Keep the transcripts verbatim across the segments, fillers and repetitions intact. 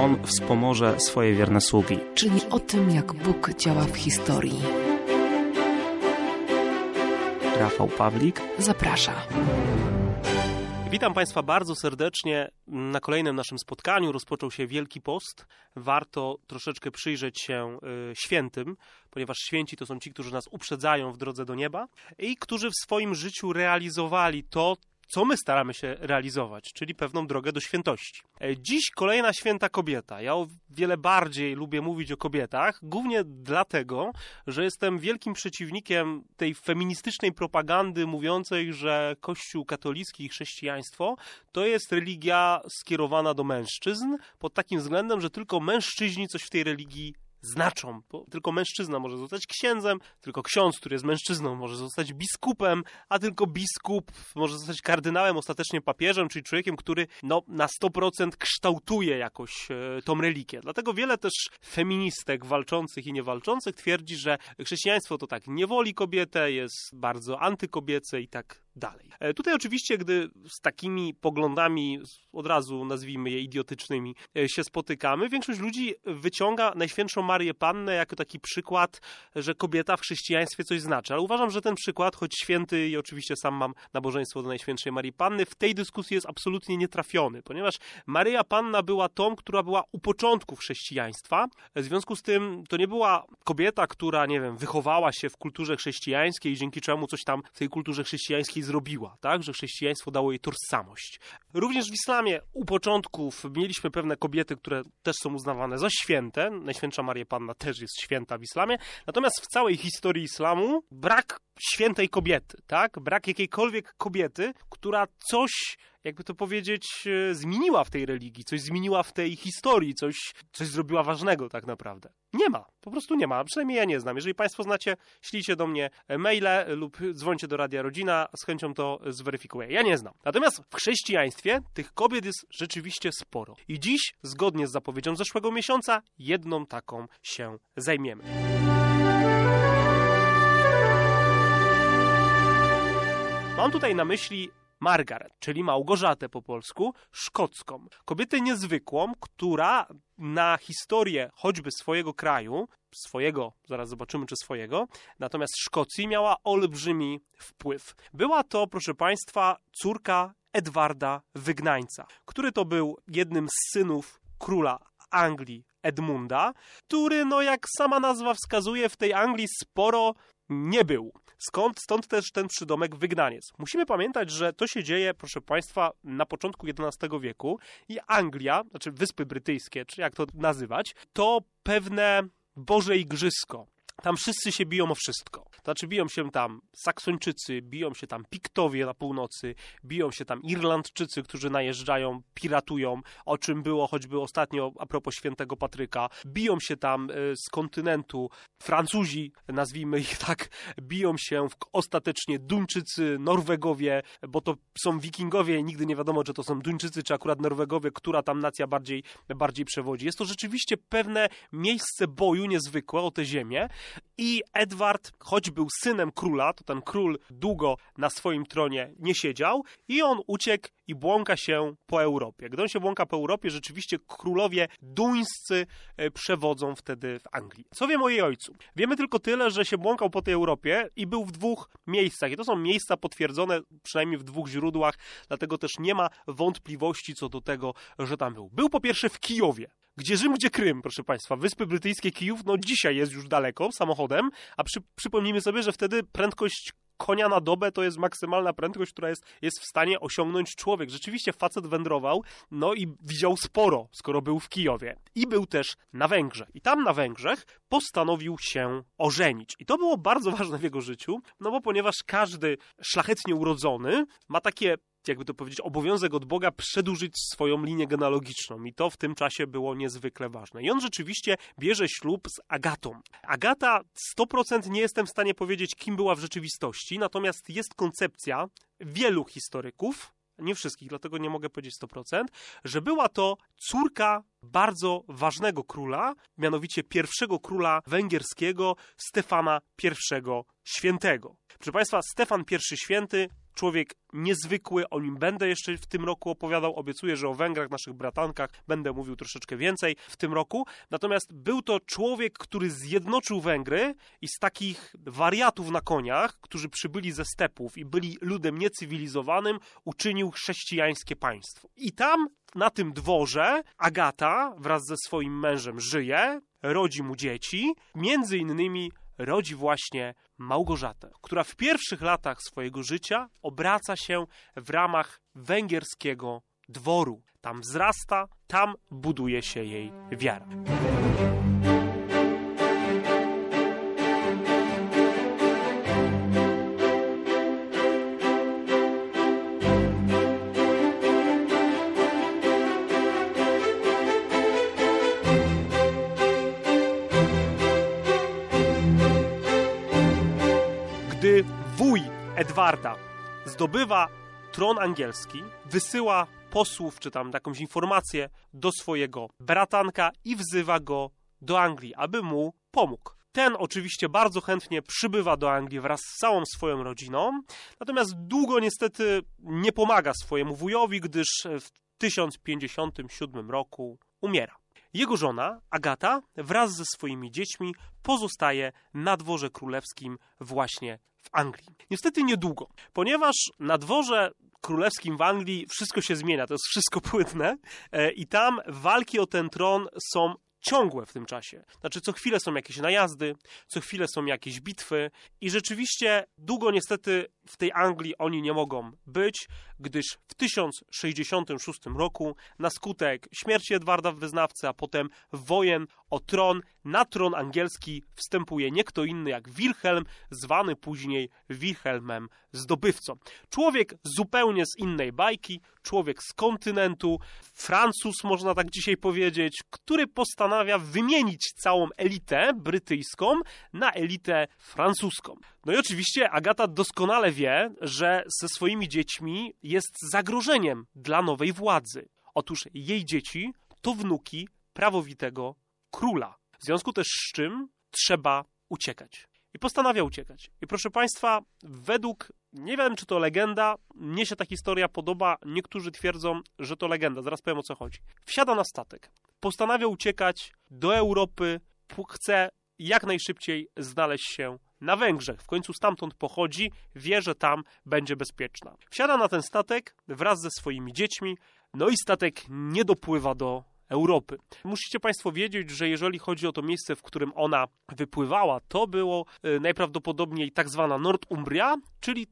On wspomoże swoje wierne sługi. Czyli o tym, jak Bóg działa w historii. Rafał Pawlik zaprasza. Witam Państwa bardzo serdecznie na kolejnym naszym spotkaniu. Rozpoczął się Wielki Post. Warto troszeczkę przyjrzeć się y, świętym, ponieważ święci to są ci, którzy nas uprzedzają w drodze do nieba i którzy w swoim życiu realizowali to, co my staramy się realizować, czyli pewną drogę do świętości. Dziś kolejna święta kobieta. Ja o wiele bardziej lubię mówić o kobietach, głównie dlatego, że jestem wielkim przeciwnikiem tej feministycznej propagandy mówiącej, że Kościół katolicki i chrześcijaństwo to jest religia skierowana do mężczyzn, pod takim względem, że tylko mężczyźni coś w tej religii znaczą, bo tylko mężczyzna może zostać księdzem, tylko ksiądz, który jest mężczyzną, może zostać biskupem, a tylko biskup może zostać kardynałem, ostatecznie papieżem, czyli człowiekiem, który no, na sto procent kształtuje jakoś e, tą religię. Dlatego wiele też feministek walczących i niewalczących twierdzi, że chrześcijaństwo to tak niewoli kobietę, jest bardzo antykobiece i tak dalej. E, tutaj oczywiście, gdy z takimi poglądami, od razu nazwijmy je idiotycznymi, e, się spotykamy, większość ludzi wyciąga Najświętszą Marię Pannę jako taki przykład, że kobieta w chrześcijaństwie coś znaczy. Ale uważam, że ten przykład, choć święty i oczywiście sam mam nabożeństwo do Najświętszej Marii Panny, w tej dyskusji jest absolutnie nietrafiony, ponieważ Maryja Panna była tą, która była u początków chrześcijaństwa. W związku z tym to nie była kobieta, która, nie wiem, wychowała się w kulturze chrześcijańskiej i dzięki czemu coś tam w tej kulturze chrześcijańskiej zrobiła, tak? Że chrześcijaństwo dało jej tożsamość. Również w islamie u początków mieliśmy pewne kobiety, które też są uznawane za święte. Najświętsza Maria Panna też jest święta w islamie. Natomiast w całej historii islamu brak świętej kobiety, tak? Brak jakiejkolwiek kobiety, która coś, jakby to powiedzieć, zmieniła w tej religii, coś zmieniła w tej historii, coś, coś zrobiła ważnego tak naprawdę. Nie ma, po prostu nie ma, przynajmniej ja nie znam. Jeżeli Państwo znacie, ślijcie do mnie maile lub dzwońcie do Radia Rodzina, z chęcią to zweryfikuję. Ja nie znam. Natomiast w chrześcijaństwie tych kobiet jest rzeczywiście sporo. I dziś, zgodnie z zapowiedzią zeszłego miesiąca, jedną taką się zajmiemy. Mam tutaj na myśli Margaret, czyli Małgorzatę po polsku, szkocką. Kobietę niezwykłą, która na historię choćby swojego kraju, swojego, zaraz zobaczymy czy swojego, natomiast Szkocji miała olbrzymi wpływ. Była to, proszę Państwa, córka Edwarda Wygnańca, który to był jednym z synów króla Anglii Edmunda, który, no jak sama nazwa wskazuje, w tej Anglii sporo nie był. Skąd? Stąd też ten przydomek wygnaniec. Musimy pamiętać, że to się dzieje, proszę Państwa, na początku jedenastego wieku i Anglia, znaczy Wyspy Brytyjskie, czy jak to nazywać, to pewne Boże Igrzysko. Tam wszyscy się biją o wszystko. To znaczy biją się tam Saksończycy, biją się tam Piktowie na północy, biją się tam Irlandczycy, którzy najeżdżają, piratują, o czym było choćby ostatnio a propos świętego Patryka. Biją się tam z kontynentu Francuzi, nazwijmy ich tak, biją się ostatecznie Duńczycy, Norwegowie, bo to są Wikingowie i nigdy nie wiadomo, czy to są Duńczycy, czy akurat Norwegowie, która tam nacja bardziej, bardziej przewodzi. Jest to rzeczywiście pewne miejsce boju niezwykłe o tę ziemię. I Edward, choć był synem króla, to ten król długo na swoim tronie nie siedział i on uciekł i błąka się po Europie. Gdy on się błąka po Europie, rzeczywiście królowie duńscy przewodzą wtedy w Anglii. Co wiem o jej ojcu? Wiemy tylko tyle, że się błąkał po tej Europie i był w dwóch miejscach. I to są miejsca potwierdzone przynajmniej w dwóch źródłach, dlatego też nie ma wątpliwości co do tego, że tam był. Był po pierwsze w Kijowie. Gdzie Rzym, gdzie Krym, proszę Państwa. Wyspy Brytyjskie, Kijów, no dzisiaj jest już daleko samochodem, a przy, przypomnijmy sobie, że wtedy prędkość konia na dobę to jest maksymalna prędkość, która jest, jest w stanie osiągnąć człowiek. Rzeczywiście facet wędrował, no i widział sporo, skoro był w Kijowie. I był też na Węgrzech. I tam na Węgrzech postanowił się ożenić. I to było bardzo ważne w jego życiu, no bo ponieważ każdy szlachetnie urodzony ma takie, jakby to powiedzieć, obowiązek od Boga przedłużyć swoją linię genealogiczną i to w tym czasie było niezwykle ważne. I on rzeczywiście bierze ślub z Agatą. Agata sto procent nie jestem w stanie powiedzieć, kim była w rzeczywistości, natomiast jest koncepcja wielu historyków, nie wszystkich, dlatego nie mogę powiedzieć sto procent, że była to córka bardzo ważnego króla, mianowicie pierwszego króla węgierskiego, Stefana I Świętego. Proszę Państwa, Stefan I Święty, człowiek niezwykły, o nim będę jeszcze w tym roku opowiadał, obiecuję, że o Węgrach, naszych bratankach będę mówił troszeczkę więcej w tym roku. Natomiast był to człowiek, który zjednoczył Węgry i z takich wariatów na koniach, którzy przybyli ze stepów i byli ludem niecywilizowanym, uczynił chrześcijańskie państwo. I tam, na tym dworze, Agata wraz ze swoim mężem żyje, rodzi mu dzieci, między innymi rodzi właśnie Małgorzatę, która w pierwszych latach swojego życia obraca się w ramach węgierskiego dworu. Tam wzrasta, tam buduje się jej wiara. Gdy wuj Edwarda zdobywa tron angielski, wysyła posłów czy tam jakąś informację do swojego bratanka i wzywa go do Anglii, aby mu pomógł. Ten oczywiście bardzo chętnie przybywa do Anglii wraz z całą swoją rodziną, natomiast długo niestety nie pomaga swojemu wujowi, gdyż w tysiąc pięćdziesiątym siódmym roku umiera. Jego żona, Agata, wraz ze swoimi dziećmi pozostaje na dworze królewskim właśnie w Anglii. Niestety niedługo, ponieważ na dworze królewskim w Anglii wszystko się zmienia, to jest wszystko płynne i tam walki o ten tron są ciągłe w tym czasie. Znaczy co chwilę są jakieś najazdy, co chwilę są jakieś bitwy i rzeczywiście długo niestety w tej Anglii oni nie mogą być, gdyż w tysiąc sześćdziesiątym szóstym roku na skutek śmierci Edwarda Wyznawcy, a potem wojen o tron, na tron angielski wstępuje nie kto inny jak Wilhelm, zwany później Wilhelmem Zdobywcą. Człowiek zupełnie z innej bajki, człowiek z kontynentu, Francuz można tak dzisiaj powiedzieć, który postanawia wymienić całą elitę brytyjską na elitę francuską. No i oczywiście Agata doskonale wie, że ze swoimi dziećmi jest zagrożeniem dla nowej władzy. Otóż jej dzieci to wnuki prawowitego króla. W związku też z czym trzeba uciekać. I postanawia uciekać. I proszę Państwa, według, nie wiem czy to legenda, mnie się ta historia podoba, niektórzy twierdzą, że to legenda, zaraz powiem o co chodzi. Wsiada na statek, postanawia uciekać do Europy, chce jak najszybciej znaleźć się na Węgrzech. W końcu stamtąd pochodzi, wie, że tam będzie bezpieczna. Wsiada na ten statek wraz ze swoimi dziećmi, no i statek nie dopływa do Europy. Musicie Państwo wiedzieć, że jeżeli chodzi o to miejsce, w którym ona wypływała, to było y, najprawdopodobniej tak zwana Northumbria, czyli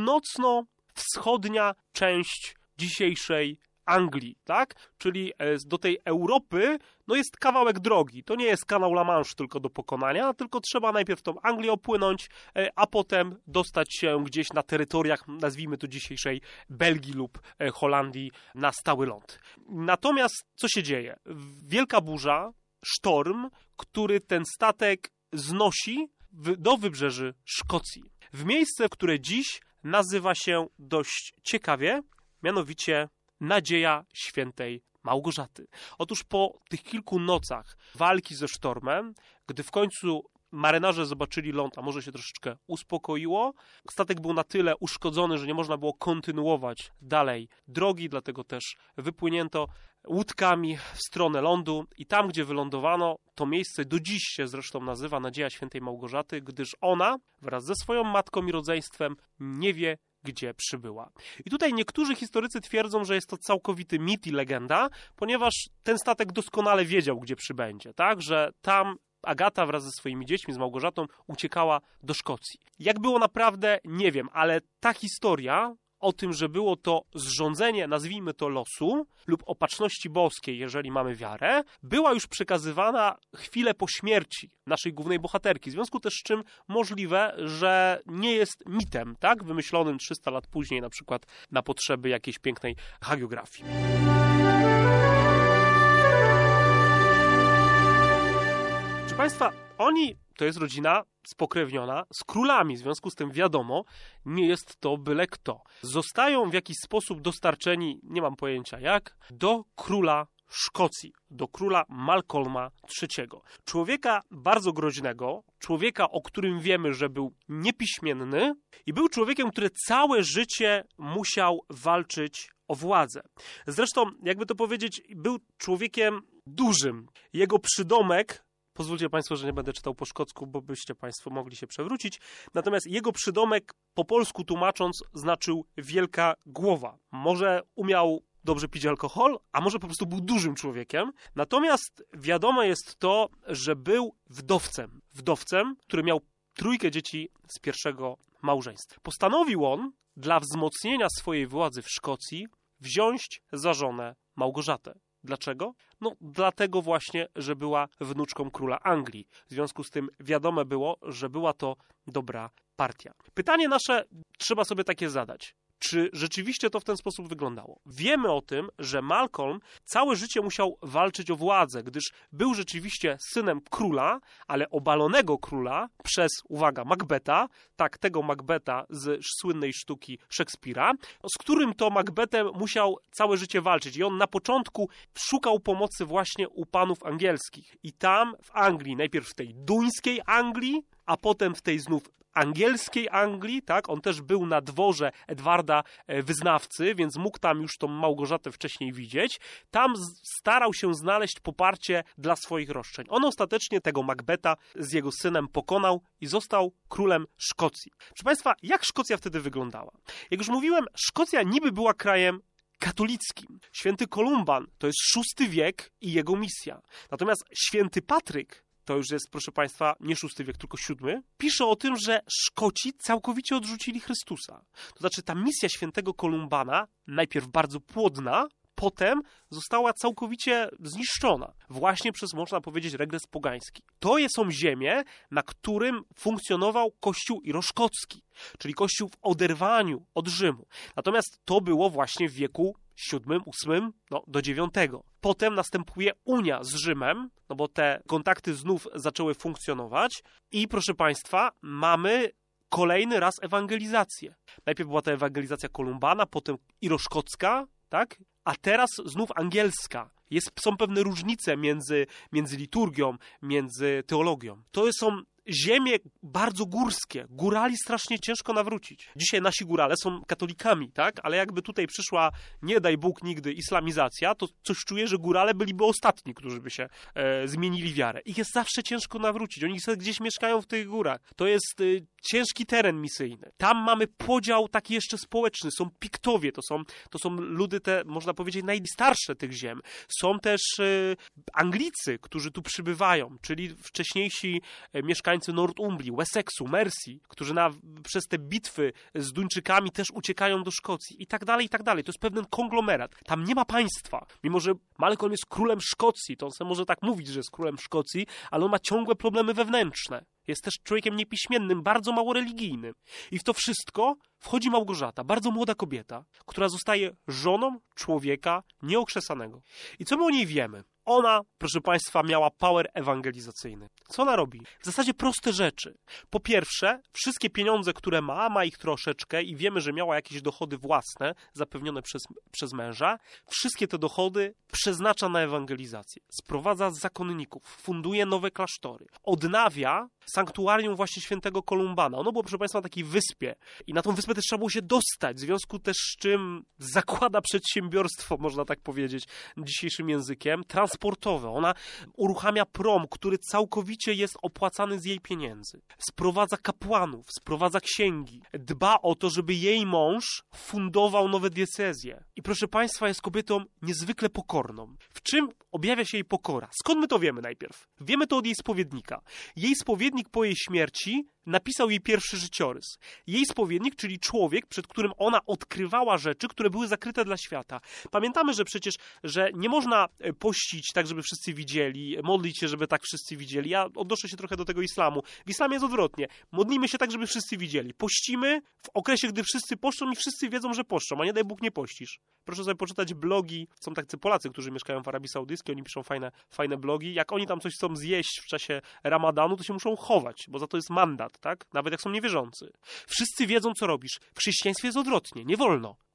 północno-wschodnia część dzisiejszej Anglii, tak? Czyli do tej Europy no jest kawałek drogi. To nie jest kanał La Manche tylko do pokonania, tylko trzeba najpierw tą Anglię opłynąć, a potem dostać się gdzieś na terytoriach, nazwijmy to dzisiejszej Belgii lub Holandii, na stały ląd. Natomiast co się dzieje? Wielka burza, sztorm, który ten statek znosi do wybrzeży Szkocji. W miejsce, które dziś nazywa się dość ciekawie, mianowicie Nadzieja Świętej Małgorzaty. Otóż po tych kilku nocach walki ze sztormem, gdy w końcu marynarze zobaczyli ląd, a może się troszeczkę uspokoiło, statek był na tyle uszkodzony, że nie można było kontynuować dalej drogi, dlatego też wypłynięto łódkami w stronę lądu i tam, gdzie wylądowano, to miejsce do dziś się zresztą nazywa Nadzieja Świętej Małgorzaty, gdyż ona wraz ze swoją matką i rodzeństwem nie wie, gdzie przybyła. I tutaj niektórzy historycy twierdzą, że jest to całkowity mit i legenda, ponieważ ten statek doskonale wiedział, gdzie przybędzie, tak? Że tam Agata wraz ze swoimi dziećmi, z Małgorzatą, uciekała do Szkocji. Jak było naprawdę, nie wiem, ale ta historia o tym, że było to zrządzenie, nazwijmy to losu, lub opatrzności boskiej, jeżeli mamy wiarę, była już przekazywana chwilę po śmierci naszej głównej bohaterki. W związku też z czym możliwe, że nie jest mitem, tak, wymyślonym trzysta lat później, na przykład na potrzeby jakiejś pięknej hagiografii. Proszę Państwa, oni, to jest rodzina spokrewniona z królami, w związku z tym wiadomo, nie jest to byle kto. Zostają w jakiś sposób dostarczeni, nie mam pojęcia jak, do króla Szkocji, do króla Malcolma trzeciego. Człowieka bardzo groźnego, człowieka, o którym wiemy, że był niepiśmienny i był człowiekiem, który całe życie musiał walczyć o władzę. Zresztą, jakby to powiedzieć, był człowiekiem dużym. Jego przydomek, pozwólcie Państwo, że nie będę czytał po szkocku, bo byście Państwo mogli się przewrócić, natomiast jego przydomek po polsku tłumacząc znaczył wielka głowa. Może umiał dobrze pić alkohol, a może po prostu był dużym człowiekiem. Natomiast wiadomo jest to, że był wdowcem. Wdowcem, który miał trójkę dzieci z pierwszego małżeństwa. Postanowił on dla wzmocnienia swojej władzy w Szkocji wziąć za żonę Małgorzatę. Dlaczego? No dlatego właśnie, że była wnuczką króla Anglii. W związku z tym wiadome było, że była to dobra partia. Pytanie nasze trzeba sobie takie zadać. Czy rzeczywiście to w ten sposób wyglądało? Wiemy o tym, że Malcolm całe życie musiał walczyć o władzę, gdyż był rzeczywiście synem króla, ale obalonego króla przez, uwaga, Macbeta, tak, tego Macbeta z słynnej sztuki Szekspira, z którym to Macbethem musiał całe życie walczyć. I on na początku szukał pomocy właśnie u panów angielskich. I tam w Anglii, najpierw w tej duńskiej Anglii, a potem w tej znów angielskiej Anglii, tak, on też był na dworze Edwarda Wyznawcy, więc mógł tam już tą Małgorzatę wcześniej widzieć. Tam starał się znaleźć poparcie dla swoich roszczeń. On ostatecznie tego Macbeta z jego synem pokonał i został królem Szkocji. Proszę Państwa, jak Szkocja wtedy wyglądała? Jak już mówiłem, Szkocja niby była krajem katolickim. Święty Kolumban to jest szósty wiek i jego misja. Natomiast święty Patryk, to już jest, proszę Państwa, nie szósty wiek, tylko siódmy, pisze o tym, że Szkoci całkowicie odrzucili Chrystusa. To znaczy ta misja świętego Kolumbana, najpierw bardzo płodna, potem została całkowicie zniszczona. Właśnie przez, można powiedzieć, regres pogański. To są ziemie, na którym funkcjonował Kościół iroszkocki, czyli Kościół w oderwaniu od Rzymu. Natomiast to było właśnie w wieku siódmym, ósmym, no, do dziewiątego. Potem następuje unia z Rzymem, no bo te kontakty znów zaczęły funkcjonować i proszę Państwa, mamy kolejny raz ewangelizację. Najpierw była ta ewangelizacja Kolumbana, potem iroszkocka, tak? A teraz znów angielska. Jest, są pewne różnice między, między liturgią, między teologią. To są ziemie bardzo górskie. Górali strasznie ciężko nawrócić. Dzisiaj nasi górale są katolikami, tak? Ale jakby tutaj przyszła, nie daj Bóg nigdy, islamizacja, to coś czuję, że górale byliby ostatni, którzy by się e, zmienili wiarę. Ich jest zawsze ciężko nawrócić. Oni sobie gdzieś mieszkają w tych górach. To jest e, ciężki teren misyjny. Tam mamy podział taki jeszcze społeczny. Są Piktowie, to są, to są ludy te, można powiedzieć, najstarsze tych ziem. Są też e, Anglicy, którzy tu przybywają, czyli wcześniejsi e, mieszkańcy Northumblii, Wessexu, Mersey, którzy na, przez te bitwy z Duńczykami też uciekają do Szkocji i tak dalej, i tak dalej. To jest pewien konglomerat. Tam nie ma państwa. Mimo że Malcolm jest królem Szkocji, to on sobie może tak mówić, że jest królem Szkocji, ale on ma ciągłe problemy wewnętrzne. Jest też człowiekiem niepiśmiennym, bardzo mało religijnym. I w to wszystko wchodzi Małgorzata, bardzo młoda kobieta, która zostaje żoną człowieka nieokrzesanego. I co my o niej wiemy? Ona, proszę Państwa, miała power ewangelizacyjny. Co ona robi? W zasadzie proste rzeczy. Po pierwsze, wszystkie pieniądze, które ma, ma ich troszeczkę i wiemy, że miała jakieś dochody własne, zapewnione przez, przez męża. Wszystkie te dochody przeznacza na ewangelizację. Sprowadza zakonników, funduje nowe klasztory. Odnawia sanktuarium właśnie świętego Kolumbana. Ono było, proszę Państwa, na takiej wyspie. I na tą wyspę też trzeba było się dostać, w związku też z czym zakłada przedsiębiorstwo, można tak powiedzieć, dzisiejszym językiem, transportowe. Ona uruchamia prom, który całkowicie jest opłacany z jej pieniędzy. Sprowadza kapłanów, sprowadza księgi. Dba o to, żeby jej mąż fundował nowe diecezje. I proszę Państwa, jest kobietą niezwykle pokorną. W czym objawia się jej pokora? Skąd my to wiemy najpierw? Wiemy to od jej spowiednika. Jej spowiednik po jej śmierci napisał jej pierwszy życiorys. Jej spowiednik, czyli człowiek, przed którym ona odkrywała rzeczy, które były zakryte dla świata. Pamiętamy, że przecież, że nie można pościć tak, żeby wszyscy widzieli, modlić się, żeby tak wszyscy widzieli. Ja odnoszę się trochę do tego islamu. W islamie jest odwrotnie. Modlimy się tak, żeby wszyscy widzieli. Pościmy w okresie, gdy wszyscy poszczą i wszyscy wiedzą, że poszczą, a nie daj Bóg nie pościsz. Proszę sobie poczytać blogi. Są tacy Polacy, którzy mieszkają w Arabii Saudyjskiej, oni piszą fajne, fajne blogi. Jak oni tam coś chcą zjeść w czasie ramadanu, to się muszą chować, bo za to jest mandat, tak? Nawet jak są niewierzący. Wszyscy wiedzą, co robisz. W chrześcijaństwie jest odwrotnie. Nie wolno.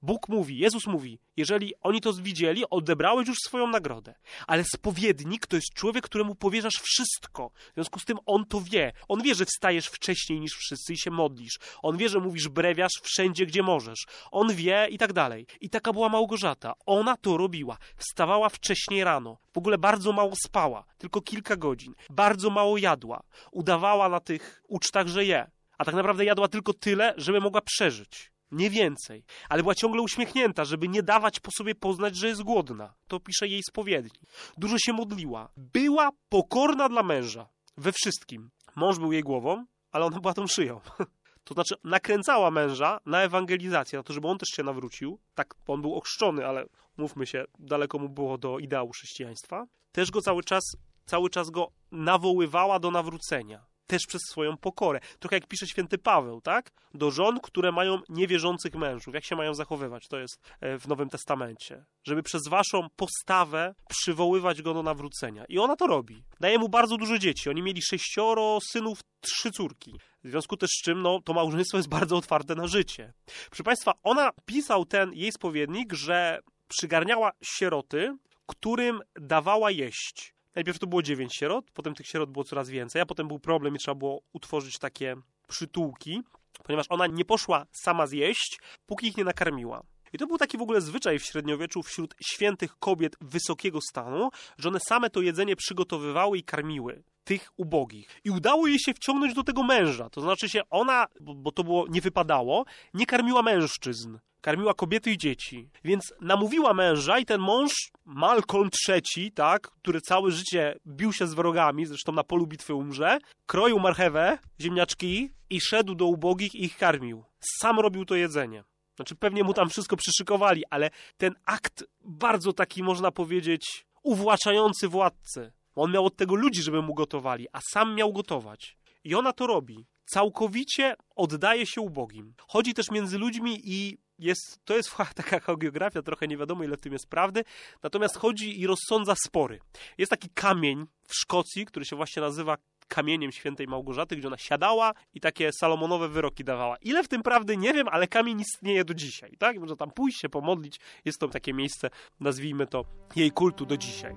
Bóg mówi, Jezus mówi, jeżeli oni to widzieli, odebrałeś już swoją nagrodę. Ale spowiednik to jest człowiek, któremu powierzasz wszystko. W związku z tym on to wie. On wie, że wstajesz wcześniej niż wszyscy i się modlisz. On wie, że mówisz brewiarz wszędzie, gdzie możesz. On wie i tak dalej. I taka była Małgorzata. Ona to robiła. Wstawała wcześniej rano. W ogóle bardzo mało spała. Tylko kilka godzin. Bardzo mało jadła. Udawała na tych ucztach, że je. A tak naprawdę jadła tylko tyle, żeby mogła przeżyć. Nie więcej. Ale była ciągle uśmiechnięta, żeby nie dawać po sobie poznać, że jest głodna. To pisze jej spowiednik. Dużo się modliła. Była pokorna dla męża. We wszystkim. Mąż był jej głową, ale ona była tą szyją. To znaczy nakręcała męża na ewangelizację, na to, żeby on też się nawrócił. Tak, on był ochrzczony, ale mówmy się, daleko mu było do ideału chrześcijaństwa. Też go cały czas, cały czas go nawoływała do nawrócenia. Też przez swoją pokorę. Trochę jak pisze święty Paweł, tak? Do żon, które mają niewierzących mężów. Jak się mają zachowywać? To jest w Nowym Testamencie. Żeby przez waszą postawę przywoływać go do nawrócenia. I ona to robi. Daje mu bardzo dużo dzieci. Oni mieli sześcioro synów, trzy córki. W związku też z czym, no, to małżeństwo jest bardzo otwarte na życie. Proszę Państwa, ona pisał ten jej spowiednik, że przygarniała sieroty, którym dawała jeść. Najpierw to było dziewięć sierot, potem tych sierot było coraz więcej, a potem był problem i trzeba było utworzyć takie przytułki, ponieważ ona nie poszła sama zjeść, póki ich nie nakarmiła. I to był taki w ogóle zwyczaj w średniowieczu wśród świętych kobiet wysokiego stanu, że one same to jedzenie przygotowywały i karmiły tych ubogich. I udało jej się wciągnąć do tego męża. To znaczy się ona, bo, bo to było, nie wypadało, nie karmiła mężczyzn. Karmiła kobiety i dzieci. Więc namówiła męża i ten mąż, Malcolm trzeci, tak, który całe życie bił się z wrogami, zresztą na polu bitwy umrze, kroił marchewę, ziemniaczki i szedł do ubogich i ich karmił. Sam robił to jedzenie. Znaczy pewnie mu tam wszystko przyszykowali, ale ten akt bardzo taki, można powiedzieć, uwłaczający władcy. On miał od tego ludzi, żeby mu gotowali, a sam miał gotować. I ona to robi. Całkowicie oddaje się ubogim. Chodzi też między ludźmi i jest, to jest taka hagiografia, trochę nie wiadomo ile w tym jest prawdy, natomiast chodzi i rozsądza spory. Jest taki kamień w Szkocji, który się właśnie nazywa kamieniem świętej Małgorzaty, gdzie ona siadała i takie salomonowe wyroki dawała. Ile w tym prawdy, nie wiem, ale kamień istnieje do dzisiaj, tak? Można tam pójść się pomodlić. Jest to takie miejsce, nazwijmy to, jej kultu do dzisiaj.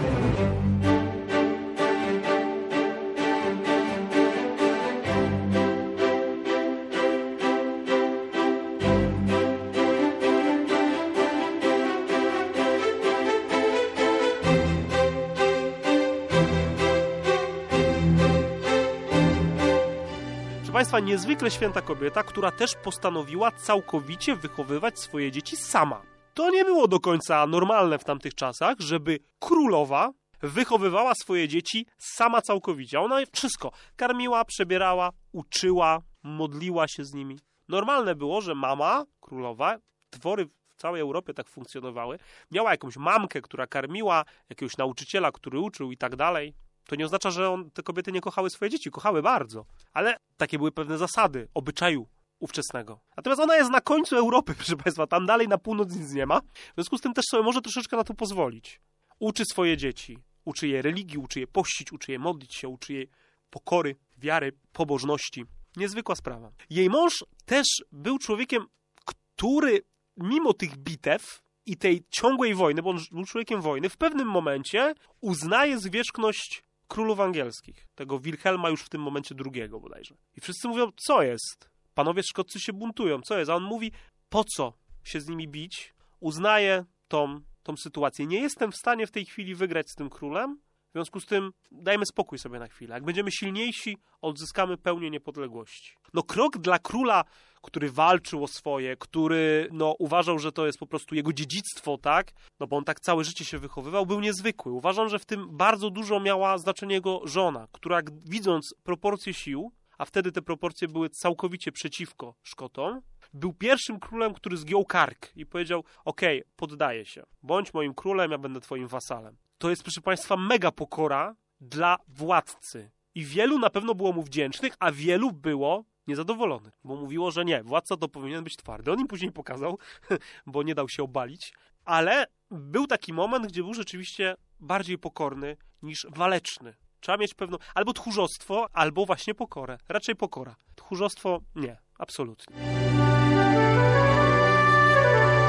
Państwa, niezwykle święta kobieta, która też postanowiła całkowicie wychowywać swoje dzieci sama. To nie było do końca normalne w tamtych czasach, żeby królowa wychowywała swoje dzieci sama całkowicie. Ona wszystko karmiła, przebierała, uczyła, modliła się z nimi. Normalne było, że mama, królowa, dwory w całej Europie tak funkcjonowały, miała jakąś mamkę, która karmiła, jakiegoś nauczyciela, który uczył i tak dalej. To nie oznacza, że on, te kobiety nie kochały swoje dzieci. Kochały bardzo. Ale takie były pewne zasady obyczaju ówczesnego. Natomiast ona jest na końcu Europy, proszę Państwa. Tam dalej na północ nic nie ma. W związku z tym też sobie może troszeczkę na to pozwolić. Uczy swoje dzieci. Uczy je religii, uczy je pościć, uczy je modlić się, uczy je pokory, wiary, pobożności. Niezwykła sprawa. Jej mąż też był człowiekiem, który mimo tych bitew i tej ciągłej wojny, bo on był człowiekiem wojny, w pewnym momencie uznaje zwierzchność królów angielskich. Tego Wilhelma już w tym momencie drugiego bodajże. I wszyscy mówią, co jest? Panowie szkoccy się buntują, co jest? A on mówi, po co się z nimi bić? Uznaje tą, tą sytuację. Nie jestem w stanie w tej chwili wygrać z tym królem, w związku z tym dajmy spokój sobie na chwilę. Jak będziemy silniejsi, odzyskamy pełnię niepodległości. No krok dla króla, który walczył o swoje, który no, uważał, że to jest po prostu jego dziedzictwo, tak? No bo on tak całe życie się wychowywał, był niezwykły. Uważam, że w tym bardzo dużo miała znaczenie jego żona, która widząc proporcje sił, a wtedy te proporcje były całkowicie przeciwko Szkotom, był pierwszym królem, który zgiął kark i powiedział, okej, okay, poddaję się, bądź moim królem, ja będę twoim wasalem. To jest, proszę Państwa, mega pokora dla władcy. I wielu na pewno było mu wdzięcznych, a wielu było niezadowolonych, bo mówiło, że nie, władca to powinien być twardy. On im później pokazał, bo nie dał się obalić, ale był taki moment, gdzie był rzeczywiście bardziej pokorny niż waleczny. Trzeba mieć pewną albo tchórzostwo, albo właśnie pokorę. Raczej pokora. Tchórzostwo nie, absolutnie.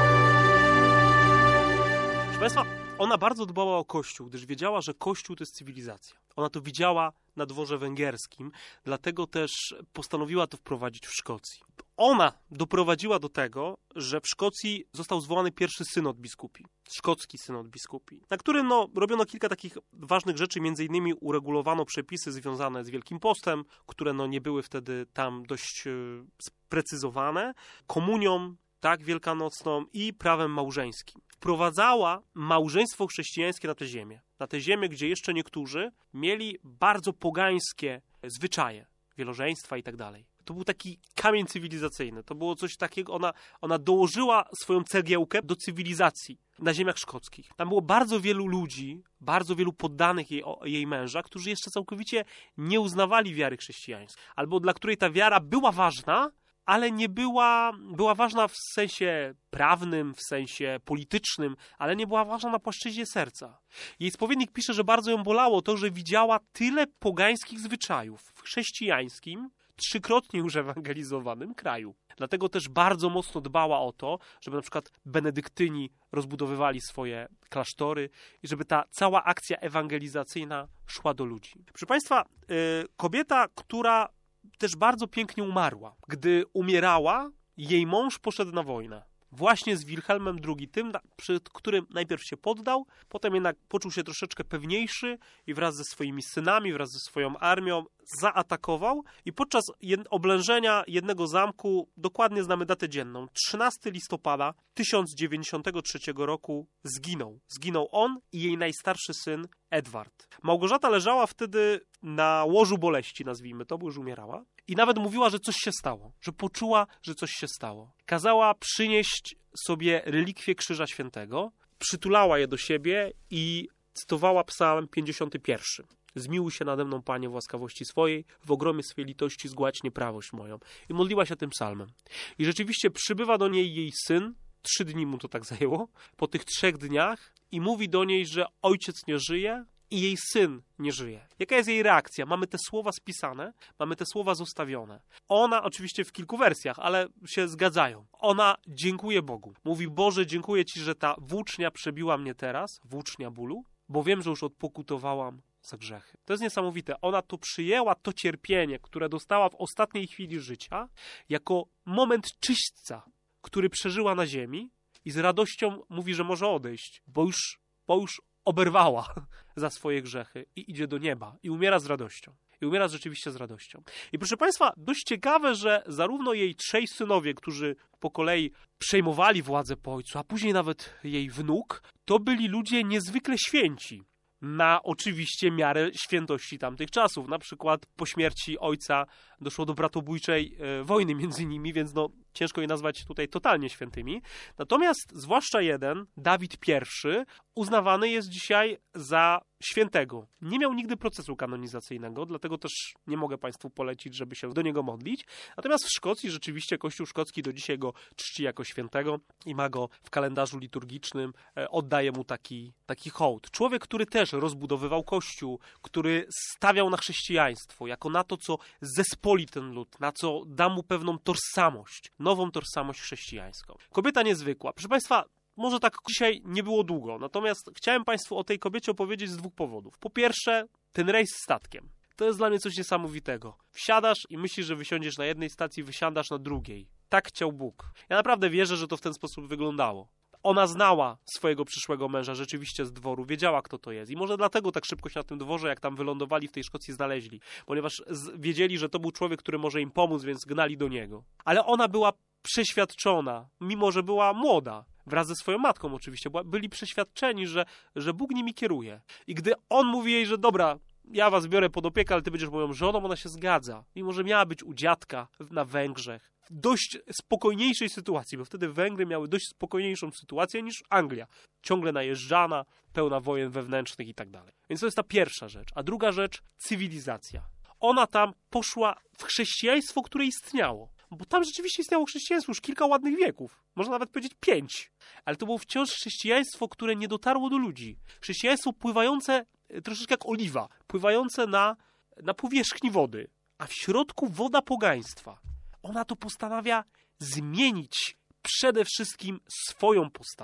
Państwa, ona bardzo dbała o Kościół, gdyż wiedziała, że Kościół to jest cywilizacja. Ona to widziała na dworze węgierskim, dlatego też postanowiła to wprowadzić w Szkocji. Ona doprowadziła do tego, że w Szkocji został zwołany pierwszy synod biskupi, szkocki synod biskupi, na którym no, robiono kilka takich ważnych rzeczy, między innymi uregulowano przepisy związane z Wielkim Postem, które no, nie były wtedy tam dość yy, sprecyzowane, komunią, tak, wielkanocną i prawem małżeńskim. Wprowadzała małżeństwo chrześcijańskie na tę ziemię. Na tę ziemię, gdzie jeszcze niektórzy mieli bardzo pogańskie zwyczaje, wielożeństwa i tak dalej. To był taki kamień cywilizacyjny. To było coś takiego, ona, ona dołożyła swoją cegiełkę do cywilizacji na ziemiach szkockich. Tam było bardzo wielu ludzi, bardzo wielu poddanych jej, jej męża, którzy jeszcze całkowicie nie uznawali wiary chrześcijańskiej. Albo dla której ta wiara była ważna, ale nie była, była ważna w sensie prawnym, w sensie politycznym, ale nie była ważna na płaszczyźnie serca. Jej spowiednik pisze, że bardzo ją bolało to, że widziała tyle pogańskich zwyczajów w chrześcijańskim, trzykrotnie już ewangelizowanym kraju. Dlatego też bardzo mocno dbała o to, żeby na przykład benedyktyni rozbudowywali swoje klasztory i żeby ta cała akcja ewangelizacyjna szła do ludzi. Proszę Państwa, yy, kobieta, która też bardzo pięknie umarła. Gdy umierała, jej mąż poszedł na wojnę. Właśnie z Wilhelmem drugi, tym, przed którym najpierw się poddał, potem jednak poczuł się troszeczkę pewniejszy i wraz ze swoimi synami, wraz ze swoją armią zaatakował i podczas jed- oblężenia jednego zamku, dokładnie znamy datę dzienną, trzynastego listopada tysiąc dziewięćdziesiątego trzeciego roku zginął. Zginął on i jej najstarszy syn Edward. Małgorzata leżała wtedy na łożu boleści, nazwijmy to, bo już umierała. I nawet mówiła, że coś się stało, że poczuła, że coś się stało. Kazała przynieść sobie relikwie Krzyża Świętego, przytulała je do siebie i cytowała psalm pięćdziesiąty pierwszy. Zmiłuj się nade mną, Panie, w łaskawości swojej, w ogromie swej litości zgładź nieprawość moją. I modliła się tym psalmem. I rzeczywiście przybywa do niej jej syn, trzy dni mu to tak zajęło, po tych trzech dniach i mówi do niej, że ojciec nie żyje, i jej syn nie żyje. Jaka jest jej reakcja? Mamy te słowa spisane, mamy te słowa zostawione. Ona, oczywiście w kilku wersjach, ale się zgadzają. Ona dziękuje Bogu. Mówi, Boże, dziękuję Ci, że ta włócznia przebiła mnie teraz, włócznia bólu, bo wiem, że już odpokutowałam za grzechy. To jest niesamowite. Ona to przyjęła, to cierpienie, które dostała w ostatniej chwili życia, jako moment czyśćca, który przeżyła na ziemi i z radością mówi, że może odejść, bo już, bo już oberwała za swoje grzechy i idzie do nieba i umiera z radością. I umiera rzeczywiście z radością. I proszę Państwa, dość ciekawe, że zarówno jej trzej synowie, którzy po kolei przejmowali władzę po ojcu, a później nawet jej wnuk, to byli ludzie niezwykle święci. Na oczywiście miarę świętości tamtych czasów. Na przykład po śmierci ojca doszło do bratobójczej e, wojny między nimi, więc no ciężko je nazwać tutaj totalnie świętymi. Natomiast zwłaszcza jeden, Dawid pierwszy, uznawany jest dzisiaj za świętego. Nie miał nigdy procesu kanonizacyjnego, dlatego też nie mogę Państwu polecić, żeby się do niego modlić. Natomiast w Szkocji rzeczywiście Kościół szkocki do dzisiaj go czci jako świętego i ma go w kalendarzu liturgicznym, e, oddaje mu taki, taki hołd. Człowiek, który też rozbudowywał Kościół, który stawiał na chrześcijaństwo, jako na to, co zespoli ten lud, na co da mu pewną tożsamość, nową tożsamość chrześcijańską. Kobieta niezwykła. Proszę Państwa, może tak dzisiaj nie było długo, natomiast chciałem Państwu o tej kobiecie opowiedzieć z dwóch powodów. Po pierwsze, ten rejs statkiem. To jest dla mnie coś niesamowitego. Wsiadasz i myślisz, że wysiądziesz na jednej stacji, wysiadasz na drugiej. Tak chciał Bóg. Ja naprawdę wierzę, że to w ten sposób wyglądało. Ona znała swojego przyszłego męża rzeczywiście z dworu, wiedziała, kto to jest. I może dlatego tak szybko się na tym dworze, jak tam wylądowali, w tej Szkocji znaleźli. Ponieważ z- wiedzieli, że to był człowiek, który może im pomóc, więc gnali do niego. Ale ona była przeświadczona, mimo że była młoda, wraz ze swoją matką oczywiście, byli przeświadczeni, że, że Bóg nimi kieruje. I gdy on mówi jej, że dobra, ja was biorę pod opiekę, ale ty będziesz moją żoną, ona się zgadza. Mimo że miała być u dziadka na Węgrzech. W dość spokojniejszej sytuacji, bo wtedy Węgry miały dość spokojniejszą sytuację niż Anglia. Ciągle najeżdżana, pełna wojen wewnętrznych i tak dalej. Więc to jest ta pierwsza rzecz. A druga rzecz, cywilizacja. Ona tam poszła w chrześcijaństwo, które istniało. Bo tam rzeczywiście istniało chrześcijaństwo już kilka ładnych wieków. Można nawet powiedzieć pięć. Ale to było wciąż chrześcijaństwo, które nie dotarło do ludzi. Chrześcijaństwo pływające, troszeczkę jak oliwa, pływające na, na powierzchni wody. A w środku woda pogaństwa. Ona to postanawia zmienić przede wszystkim swoją postawą.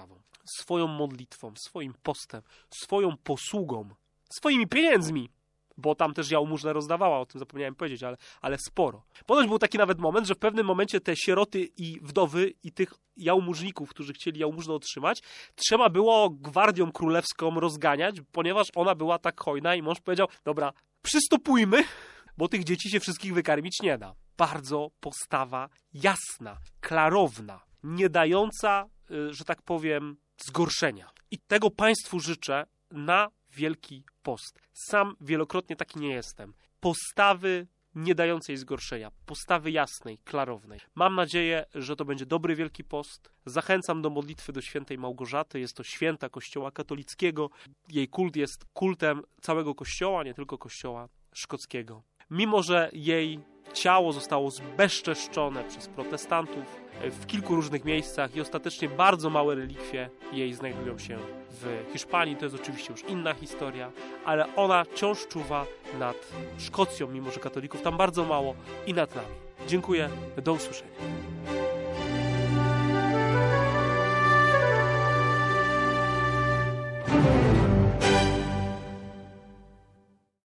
swoją modlitwą, swoim postem, swoją posługą, swoimi pieniędzmi, bo tam też jałmużnę rozdawała, o tym zapomniałem powiedzieć, ale, ale sporo. Ponoć był taki nawet moment, że w pewnym momencie te sieroty i wdowy i tych jałmużników, którzy chcieli jałmużnę otrzymać, trzeba było gwardią królewską rozganiać, ponieważ ona była tak hojna i mąż powiedział, dobra, przystopujmy, bo tych dzieci się wszystkich wykarmić nie da. Bardzo postawa jasna, klarowna, nie dająca, że tak powiem, zgorszenia. I tego Państwu życzę na Wielki Post. Sam wielokrotnie taki nie jestem. Postawy nie dającej zgorszenia. Postawy jasnej, klarownej. Mam nadzieję, że to będzie dobry Wielki Post. Zachęcam do modlitwy do świętej Małgorzaty. Jest to święta Kościoła katolickiego. Jej kult jest kultem całego Kościoła, nie tylko Kościoła szkockiego. Mimo że jej ciało zostało zbezczeszczone przez protestantów w kilku różnych miejscach i ostatecznie bardzo małe relikwie jej znajdują się w Hiszpanii. To jest oczywiście już inna historia, ale ona wciąż czuwa nad Szkocją, mimo że katolików tam bardzo mało, i nad nami. Dziękuję, do usłyszenia.